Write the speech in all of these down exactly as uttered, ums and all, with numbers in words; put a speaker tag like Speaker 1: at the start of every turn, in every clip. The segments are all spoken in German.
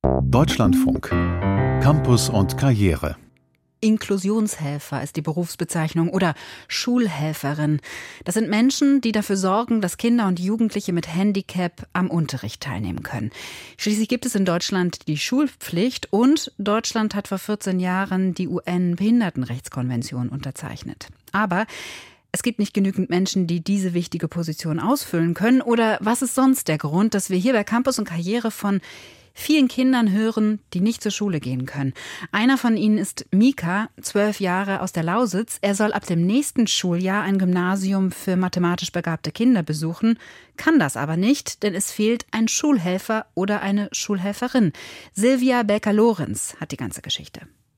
Speaker 1: Deutschlandfunk. Campus und Karriere.
Speaker 2: Inklusionshelfer ist die Berufsbezeichnung oder Schulhelferin. Das sind Menschen, die dafür sorgen, dass Kinder und Jugendliche mit Handicap am Unterricht teilnehmen können. Schließlich gibt es in Deutschland die Schulpflicht und Deutschland hat vor vierzehn Jahren die U N-Behindertenrechtskonvention unterzeichnet. Aber es gibt nicht genügend Menschen, die diese wichtige Position ausfüllen können. Oder was ist sonst der Grund, dass wir hier bei Campus und Karriere von vielen Kindern hören, die nicht zur Schule gehen können? Einer von ihnen ist Mika, zwölf Jahre, aus der Lausitz. Er soll ab dem nächsten Schuljahr ein Gymnasium für mathematisch begabte Kinder besuchen, kann das aber nicht, denn es fehlt ein Schulhelfer oder eine Schulhelferin. Silvia Belka-Lorenz hat die ganze Geschichte.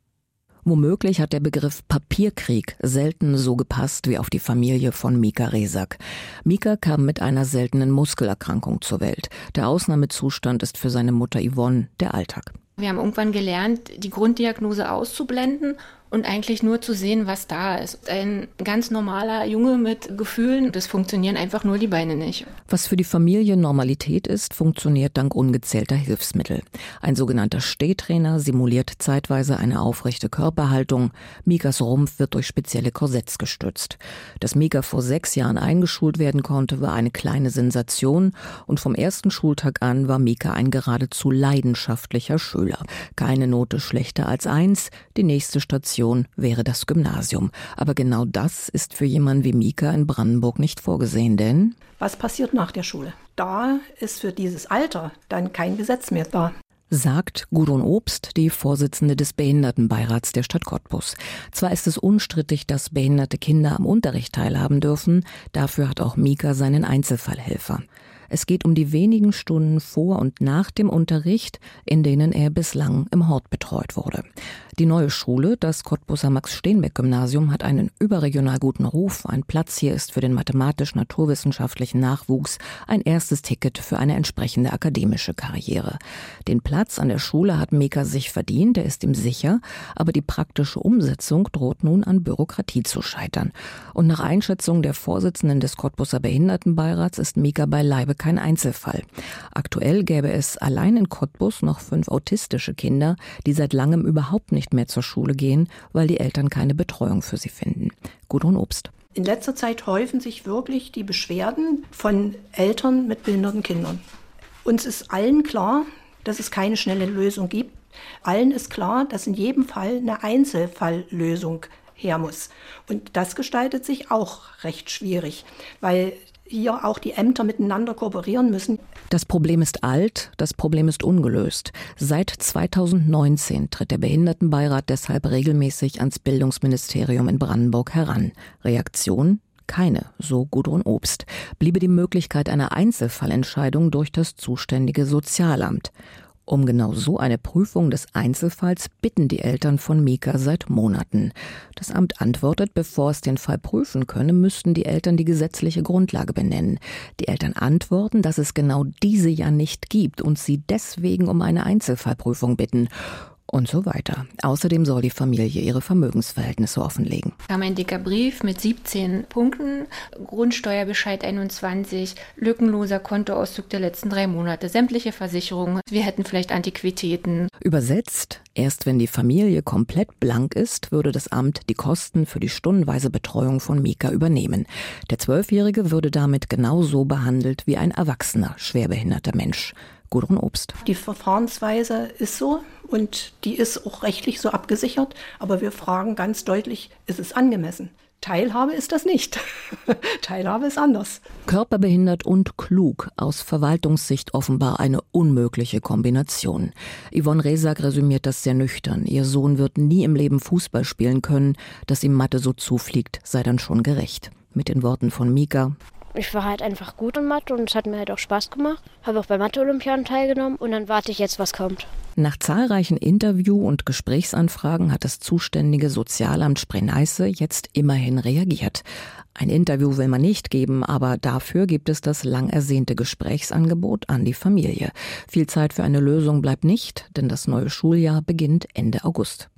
Speaker 3: Womöglich hat der Begriff Papierkrieg selten so gepasst wie auf die Familie von Mika Resak. Mika kam mit einer seltenen Muskelerkrankung zur Welt. Der Ausnahmezustand ist für seine Mutter Yvonne der Alltag.
Speaker 4: Wir haben irgendwann gelernt, die Grunddiagnose auszublenden und eigentlich nur zu sehen, was da ist. Ein ganz normaler Junge mit Gefühlen, das funktionieren einfach nur die Beine nicht.
Speaker 3: Was für die Familie Normalität ist, funktioniert dank ungezählter Hilfsmittel. Ein sogenannter Stehtrainer simuliert zeitweise eine aufrechte Körperhaltung. Mikas Rumpf wird durch spezielle Korsetts gestützt. Dass Mika vor sechs Jahren eingeschult werden konnte, war eine kleine Sensation. Und vom ersten Schultag an war Mika ein geradezu leidenschaftlicher Schüler. Keine Note schlechter als eins. Die nächste Station wäre das Gymnasium. Aber genau das ist für jemanden wie Mika in Brandenburg nicht vorgesehen, denn
Speaker 5: was passiert nach der Schule? Da ist für dieses Alter dann kein Gesetz mehr da.
Speaker 3: Sagt Gudrun Obst, die Vorsitzende des Behindertenbeirats der Stadt Cottbus. Zwar ist es unstrittig, dass behinderte Kinder am Unterricht teilhaben dürfen, dafür hat auch Mika seinen Einzelfallhelfer. Es geht um die wenigen Stunden vor und nach dem Unterricht, in denen er bislang im Hort betreut wurde. Die neue Schule, das Cottbuser Max-Steenbeck-Gymnasium, hat einen überregional guten Ruf. Ein Platz hier ist für den mathematisch-naturwissenschaftlichen Nachwuchs ein erstes Ticket für eine entsprechende akademische Karriere. Den Platz an der Schule hat Mika sich verdient, er ist ihm sicher, aber die praktische Umsetzung droht nun an Bürokratie zu scheitern. Und nach Einschätzung der Vorsitzenden des Cottbuser Behindertenbeirats ist Mika beileibe kein Einzelfall. Aktuell gäbe es allein in Cottbus noch fünf autistische Kinder, die seit langem überhaupt nicht mehr zur Schule gehen, weil die Eltern keine Betreuung für sie finden. Gudrun Obst.
Speaker 5: In letzter Zeit häufen sich wirklich die Beschwerden von Eltern mit behinderten Kindern. Uns ist allen klar, dass es keine schnelle Lösung gibt. Allen ist klar, dass in jedem Fall eine Einzelfalllösung her muss. Und das gestaltet sich auch recht schwierig, weil hier auch die Ämter miteinander kooperieren müssen.
Speaker 3: Das Problem ist alt, das Problem ist ungelöst. Seit zweitausendneunzehn tritt der Behindertenbeirat deshalb regelmäßig ans Bildungsministerium in Brandenburg heran. Reaktion? Keine, so Gudrun Obst. Bliebe die Möglichkeit einer Einzelfallentscheidung durch das zuständige Sozialamt. Um genau so eine Prüfung des Einzelfalls bitten die Eltern von Mika seit Monaten. Das Amt antwortet, bevor es den Fall prüfen könne, müssten die Eltern die gesetzliche Grundlage benennen. Die Eltern antworten, dass es genau diese ja nicht gibt und sie deswegen um eine Einzelfallprüfung bitten. Und so weiter. Außerdem soll die Familie ihre Vermögensverhältnisse offenlegen.
Speaker 4: Da kam ein dicker Brief mit siebzehn Punkten, Grundsteuerbescheid einundzwanzig, lückenloser Kontoauszug der letzten drei Monate, sämtliche Versicherungen, wir hätten vielleicht Antiquitäten.
Speaker 3: Übersetzt, erst wenn die Familie komplett blank ist, würde das Amt die Kosten für die stundenweise Betreuung von Mika übernehmen. Der Zwölfjährige würde damit genauso behandelt wie ein erwachsener, schwerbehinderter Mensch. Gudrun Obst.
Speaker 5: Die Verfahrensweise ist so und die ist auch rechtlich so abgesichert, aber wir fragen ganz deutlich, ist es angemessen? Teilhabe ist das nicht. Teilhabe ist anders.
Speaker 3: Körperbehindert und klug, aus Verwaltungssicht offenbar eine unmögliche Kombination. Yvonne Resak resümiert das sehr nüchtern. Ihr Sohn wird nie im Leben Fußball spielen können. Dass ihm Mathe so zufliegt, sei dann schon gerecht. Mit den Worten von Mika:
Speaker 6: Ich war halt einfach gut in Mathe und es hat mir halt auch Spaß gemacht. Habe auch bei Mathe-Olympiaden teilgenommen und dann warte ich jetzt, was kommt.
Speaker 3: Nach zahlreichen Interview- und Gesprächsanfragen hat das zuständige Sozialamt Spree-Neiße jetzt immerhin reagiert. Ein Interview will man nicht geben, aber dafür gibt es das lang ersehnte Gesprächsangebot an die Familie. Viel Zeit für eine Lösung bleibt nicht, denn das neue Schuljahr beginnt Ende August.